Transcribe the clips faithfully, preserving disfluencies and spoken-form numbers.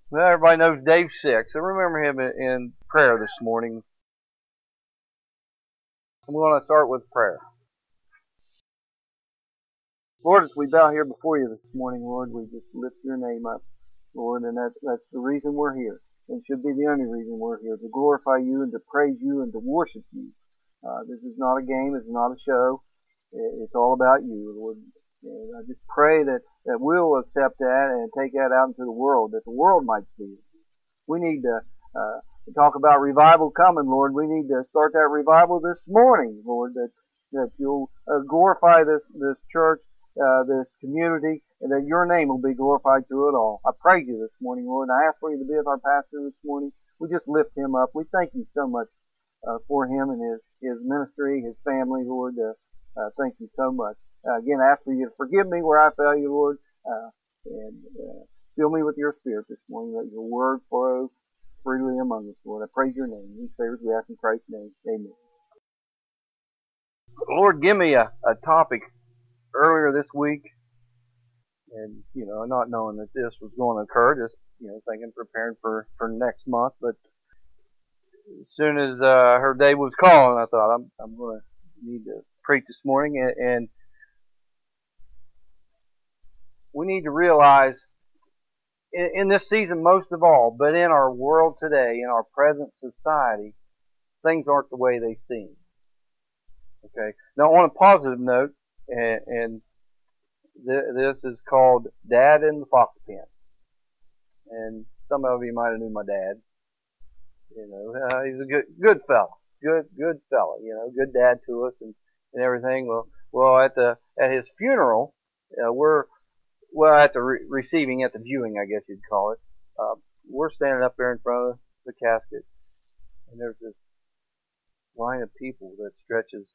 Well, everybody knows Dave's sick, so remember him in, in prayer this morning. I'm going to start with prayer. Lord, as we bow here before you this morning, Lord, we just lift your name up, Lord, and that's, that's the reason we're here. And should be the only reason we're here, to glorify you and to praise you and to worship you. Uh, this is not a game, it's not a show. It's all about you, Lord. And I just pray that, that we'll accept that and take that out into the world, that the world might see it. We need to uh, talk about revival coming, Lord. We need to start that revival this morning, Lord, that, that you'll uh, glorify this, this church, uh, this community, and that your name will be glorified through it all. I praise you this morning, Lord, and I ask for you to be with our pastor this morning. We just lift him up. We thank you so much uh, for him and his, his ministry, his family, Lord. Uh, uh, thank you so much. Uh, again, I ask for you to forgive me where I fail you, Lord, uh, and uh, fill me with your spirit this morning. Let your word flow freely among us, Lord. I praise your name. These favors we ask in Christ's name. Amen. Lord, give me a, a topic earlier this week, and, you know, not knowing that this was going to occur, just, you know, thinking, preparing for, for next month, but as soon as uh, I heard Dave was calling, I thought, I'm, I'm going to need to preach this morning, and, and we need to realize in, in this season most of all, but in our world today, in our present society, things aren't the way they seem. Okay. Now, on a positive note, and, and th- this is called Dad in the Fox Pen. And some of you might have knew my dad. You know, uh, he's a good, good fella, good, good fella. You know, good dad to us and, and everything. Well, well, at the at his funeral, uh, we're well at the re- receiving, at the viewing, I guess you'd call it. Uh, we're standing up there in front of the casket, and there's this line of people that stretches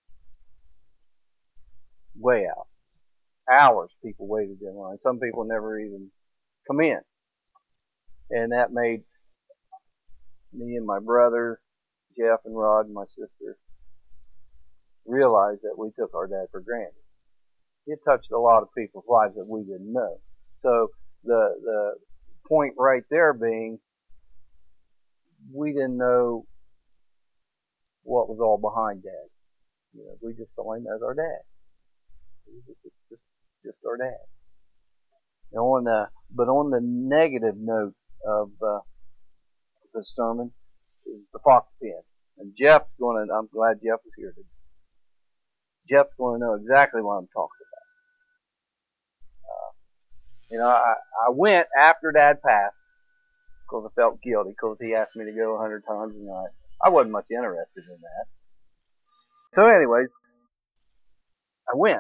way out. Hours people waited in line. Some people never even come in. And that made me and my brother, Jeff and Rod and my sister, realize that we took our dad for granted. It touched a lot of people's lives that we didn't know. So the the point right there being, we didn't know what was all behind Dad. You know, we just saw him as our dad. He was just, just, just our dad. And on the, but on the negative note of uh, the sermon is the fox pen. And Jeff's going to, I'm glad Jeff was here today. Jeff's going to know exactly what I'm talking about. Uh, you know, I, I went after Dad passed because I felt guilty because he asked me to go a hundred times a night. I wasn't much interested in that. So anyways, I went.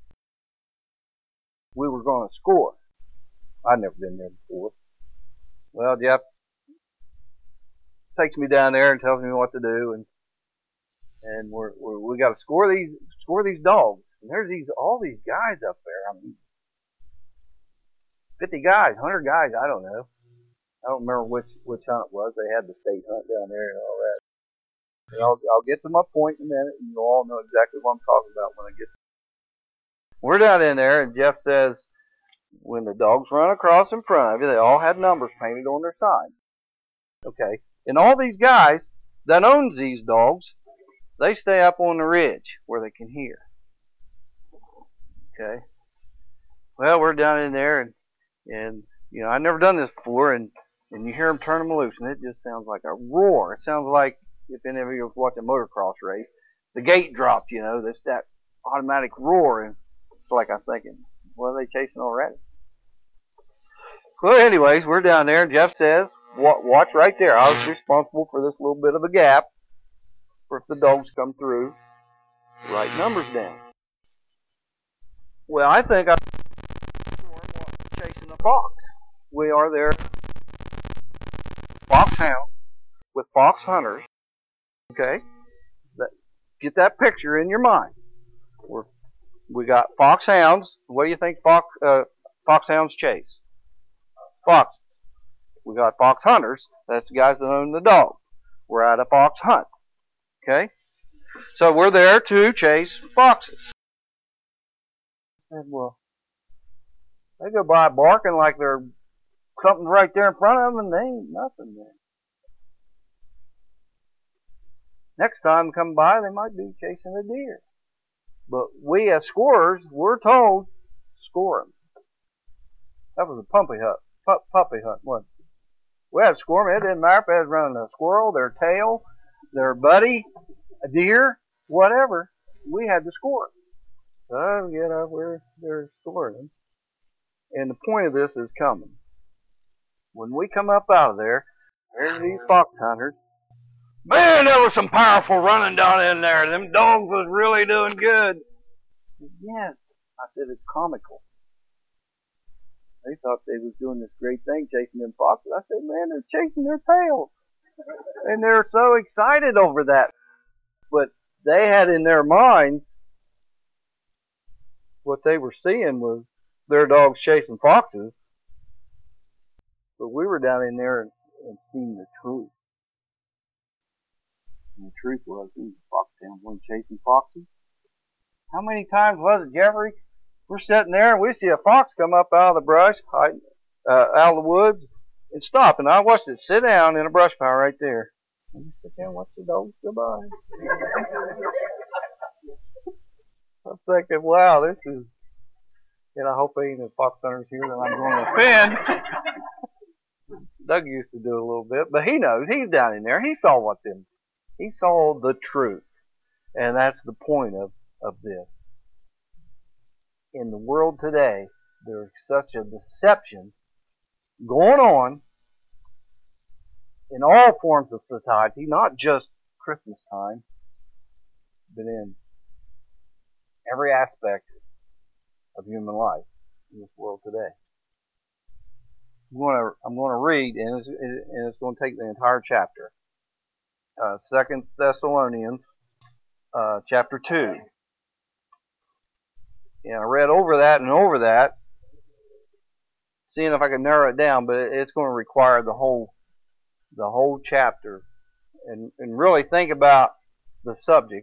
We were going to score. I'd never been there before. Well, Jeff takes me down there and tells me what to do, and and we're, we're we got to score these score these dogs. And there's these all these guys up there. I mean, fifty guys, one hundred guys. I don't know. I don't remember which which hunt it was. They had the state hunt down there and all that. And I'll I'll get to my point in a minute, and you'll all know exactly what I'm talking about when I get. We're down in there, and Jeff says, when the dogs run across in front of you, they all had numbers painted on their side. Okay. And all these guys that owns these dogs, they stay up on the ridge where they can hear. Okay. Well, we're down in there, and, and you know, I've never done this before, and, and you hear them turn them loose, and it just sounds like a roar. It sounds like if any of you have watched a motocross race, the gate dropped, you know, that's that automatic roar, and it's like I'm thinking, what are they chasing already? Well, anyways, we're down there, and Jeff says, watch right there. I was responsible for this little bit of a gap for if the dogs come through, write numbers down. Well, I think I'm chasing a fox. We are there, fox hound with fox hunters. Okay, that, get that picture in your mind. We're, we got fox hounds. What do you think fox uh, fox hounds chase? Fox. We got fox hunters. That's the guys that own the dog. We're at a fox hunt. Okay? So we're there to chase foxes. And well, they go by barking like they're something's right there in front of them and they ain't nothing there. Next time they come by, they might be chasing a deer. But we as scorers, we're told, score them. That was a puppy hunt, pu- puppy hunt, wasn't it? We had to score them. It didn't matter if they was running a squirrel, their tail, their buddy, a deer, whatever. We had to score them. So, you know, we're, they're scoring them. And the point of this is coming. When we come up out of there, there's these fox hunters. Man, there was some powerful running down in there. Them dogs was really doing good. Yes, I said it's comical. They thought they was doing this great thing, chasing them foxes. I said, man, they're chasing their tails. And they're so excited over that. But they had in their minds, what they were seeing was their dogs chasing foxes. But we were down in there and, and seeing the truth. And the truth was, these foxhounds weren't chasing foxes. How many times was it, Jeffrey? We're sitting there and we see a fox come up out of the brush, hide, uh, out of the woods, and stop. And I watched it sit down in a brush pile right there. And you sit there and watch the dogs go by. I'm thinking, wow, this is, and I hope ain't any fox hunters here that I'm going to offend. Doug used to do it a little bit, but he knows. He's down in there. He saw what them. He saw the truth. And that's the point of, of this. In the world today, there's such a deception going on in all forms of society, not just Christmas time, but in every aspect of human life in this world today. I'm going to, I'm going to read, and it's, and it's going to take the entire chapter. Uh, Second Thessalonians, uh, chapter two. And I read over that and over that, seeing if I can narrow it down, but it's going to require the whole, the whole chapter, and and really think about the subject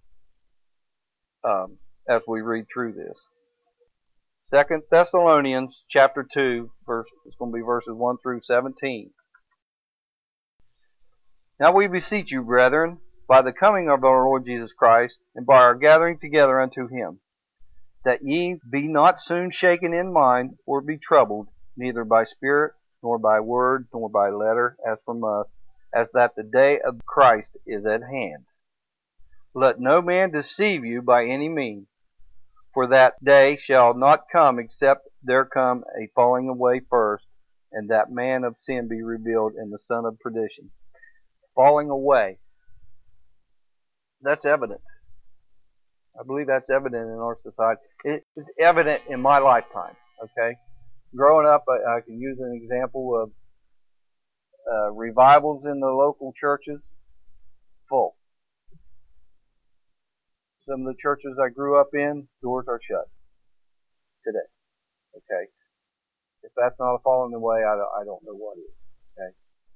um, as we read through this. Second Thessalonians chapter two, verse, it's going to be verses one through seventeen. Now we beseech you, brethren, by the coming of our Lord Jesus Christ, and by our gathering together unto him, that ye be not soon shaken in mind, or be troubled, neither by spirit, nor by word, nor by letter, as from us, as that the day of Christ is at hand. Let no man deceive you by any means, for that day shall not come except there come a falling away first, and that man of sin be revealed, and the son of perdition. Falling away. That's evident. I believe that's evident in our society. It's evident in my lifetime, okay? Growing up, I, I can use an example of uh, revivals in the local churches, full. Some of the churches I grew up in, doors are shut today, okay? If that's not a falling away, I don't, I don't know what is, okay?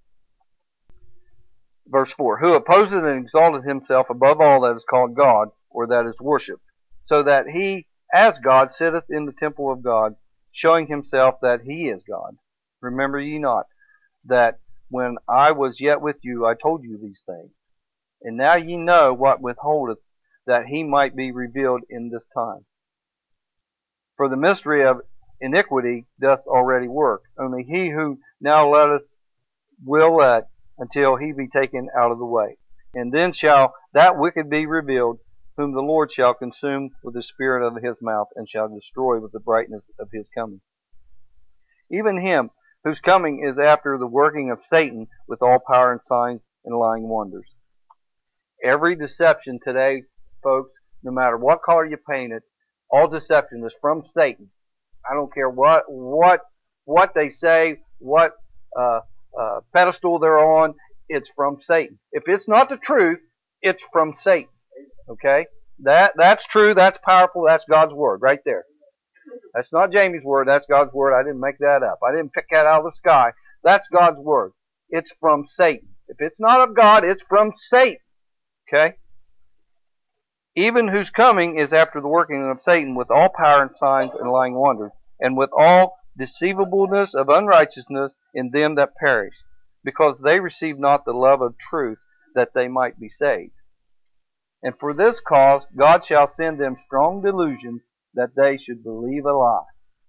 Verse four, who opposes and exalted himself above all that is called God, or that is worshipped, so that he, as God, sitteth in the temple of God, showing himself that he is God. Remember ye not, that when I was yet with you, I told you these things. And now ye know what withholdeth, that he might be revealed in this time. For the mystery of iniquity doth already work, only he who now letteth will let, until he be taken out of the way. And then shall that wicked be revealed, whom the Lord shall consume with the spirit of his mouth, and shall destroy with the brightness of his coming. Even him whose coming is after the working of Satan with all power and signs and lying wonders. Every deception today, folks, no matter what color you paint it, all deception is from Satan. I don't care what what what they say, what uh, uh, pedestal they're on, it's from Satan. If it's not the truth, it's from Satan. Okay? That that's true, that's powerful, that's God's word right there. That's not Jamie's word, that's God's word. I didn't make that up. I didn't pick that out of the sky. That's God's word. It's from Satan. If it's not of God, it's from Satan. Okay? Even whose coming is after the working of Satan with all power and signs and lying wonders, and with all deceivableness of unrighteousness in them that perish, because they receive not the love of truth, that they might be saved. And for this cause God shall send them strong delusion, that they should believe a lie.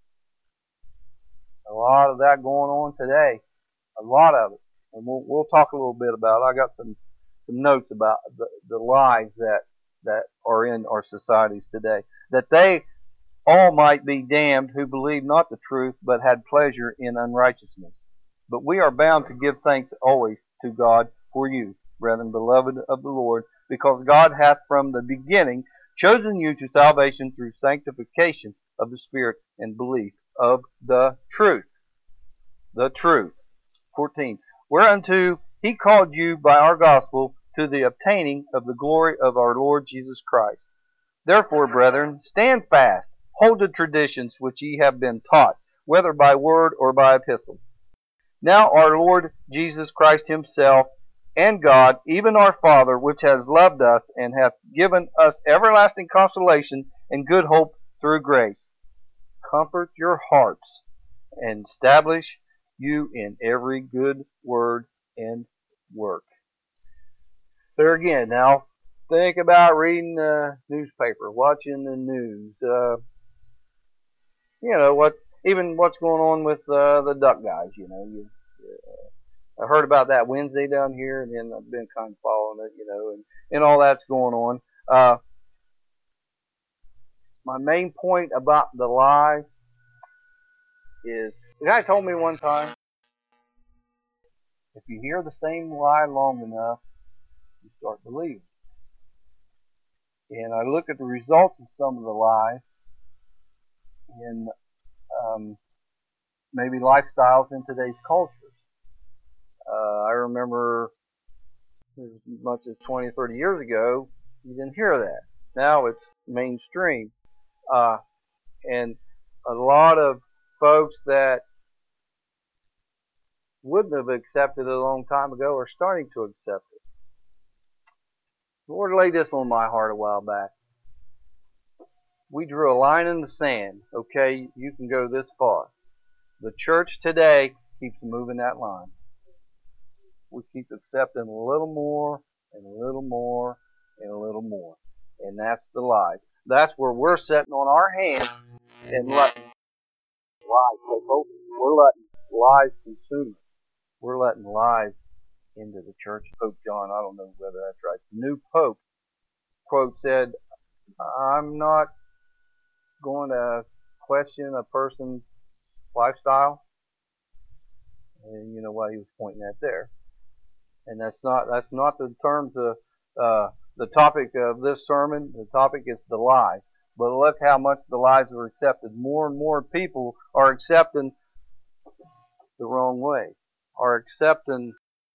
A lot of that going on today. A lot of it. And we'll, we'll talk a little bit about it. I got some, some notes about the, the lies that, that are in our societies today. That they all might be damned who believed not the truth, but had pleasure in unrighteousness. But we are bound to give thanks always to God for you, brethren, beloved of the Lord, because God hath from the beginning chosen you to salvation through sanctification of the Spirit and belief of the truth. The truth. fourteen. Whereunto he called you by our gospel to the obtaining of the glory of our Lord Jesus Christ. Therefore, brethren, stand fast, hold the traditions which ye have been taught, whether by word or by epistle. Now our Lord Jesus Christ himself, and God, even our Father, which has loved us, and hath given us everlasting consolation and good hope through grace, comfort your hearts, and establish you in every good word and work. There again, now, think about reading the newspaper, watching the news, uh, you know, what, even what's going on with uh, the duck guys, you know, you, uh, I heard about that Wednesday down here, and then I've been kind of following it, you know, and, and all that's going on. Uh, my main point about the lie is, the guy told me one time, if you hear the same lie long enough, you start believing. And I look at the results of some of the lies in um, maybe lifestyles in today's culture. Uh, I remember as much as twenty or thirty years ago, you didn't hear that. Now it's mainstream. Uh, and a lot of folks that wouldn't have accepted it a long time ago are starting to accept it. The Lord laid this on my heart a while back. We drew a line in the sand. Okay, you can go this far. The church today keeps moving that line. We keep accepting a little more and a little more and a little more. And that's the lie. That's where we're sitting on our hands and letting lies take over. We're letting lies consume us. We're letting lies into the church. Pope John, I don't know whether that's right. The new Pope, quote, said, I'm not going to question a person's lifestyle. And you know what he was pointing at there. And that's not that's not the terms of uh, the topic of this sermon. The topic is the lies. But look how much the lies are accepted. More and more people are accepting the wrong way. Are accepting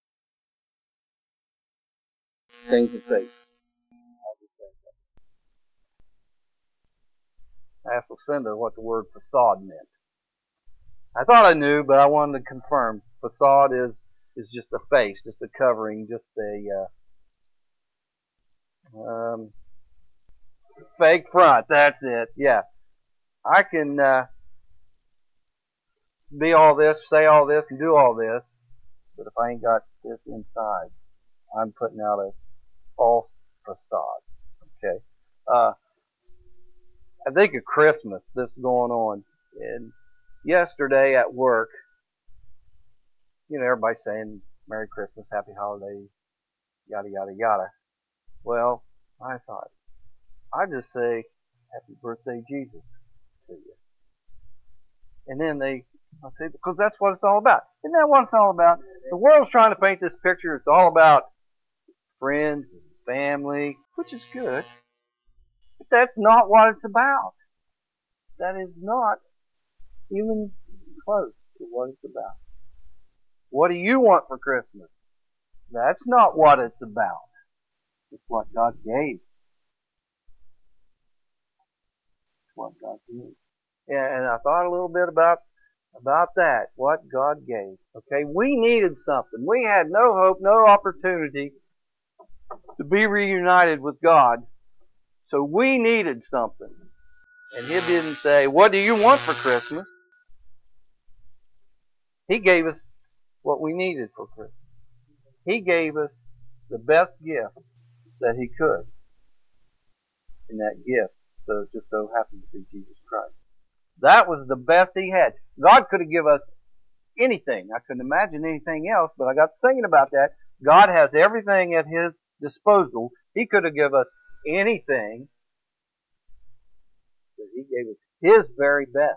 things of faith. I asked Lucinda what the word facade meant. I thought I knew, but I wanted to confirm. Facade is is just a face, just a covering, just a uh, um, fake front. That's it. Yeah, I can uh, be all this, say all this, and do all this, but if I ain't got this inside, I'm putting out a false facade. Okay. Uh, I think of Christmas. This is going on, and yesterday at work, you know, everybody's saying Merry Christmas, Happy Holidays, yada, yada, yada. Well, I thought, I just say Happy Birthday, Jesus, to you. And then they, I say, because that's what it's all about. Isn't that what it's all about? The world's trying to paint this picture. It's all about friends and family, which is good. But that's not what it's about. That is not even close to what it's about. What do you want for Christmas? That's not what it's about. It's what God gave. It's what God gave. And I thought a little bit about about that, what God gave. Okay, we needed something. We had no hope, no opportunity to be reunited with God. So we needed something. And He didn't say, what do you want for Christmas? He gave us what we needed for Christmas. He gave us the best gift that He could. And that gift so just so happened to be Jesus Christ. That was the best He had. God could have given us anything. I couldn't imagine anything else, but I got thinking about that. God has everything at His disposal. He could have given us anything, but He gave us His very best.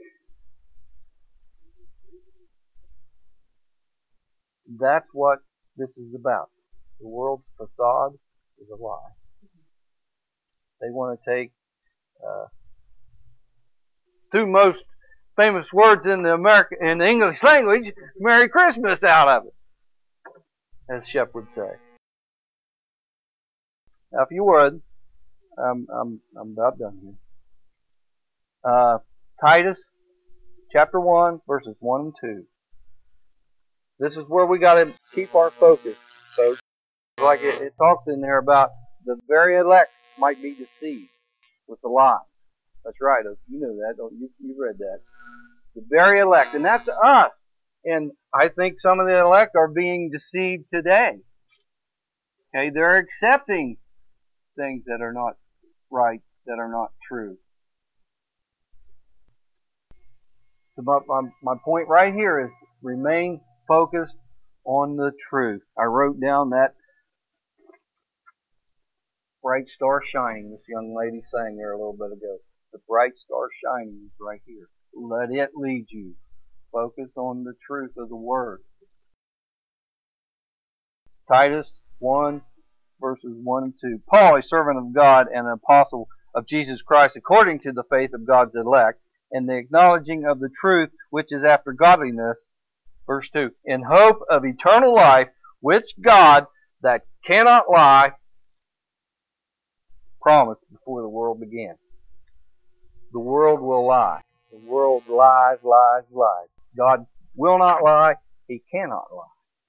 That's what this is about. The world's facade is a lie. They want to take uh, two most famous words in the American in the English language, "Merry Christmas," out of it, as Shep would say. Now, if you would, um, I'm I'm about done here. Uh, Titus chapter one, verses one and two. This is where we got to keep our focus, folks. Like it, it talks in there about the very elect might be deceived with the lie. That's right. You know that. Don't you? You read that. The very elect, and that's us. And I think some of the elect are being deceived today. Okay, they're accepting things that are not right, that are not true. So my, my, my point right here is remain focused on the truth. I wrote down that bright star shining this young lady sang there a little bit ago. The bright star shining is right here. Let it lead you. Focus on the truth of the Word. Titus one, verses one and two. Paul, a servant of God and an apostle of Jesus Christ, according to the faith of God's elect, and the acknowledging of the truth which is after godliness. Verse two. In hope of eternal life, which God, that cannot lie, promised before the world began. The world will lie. The world lies, lies, lies. God will not lie. He cannot lie.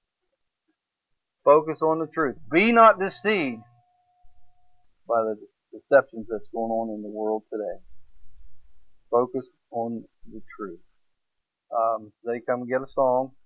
Focus on the truth. Be not deceived by the deceptions that's going on in the world today. Focus on the truth. Um, they come get a song.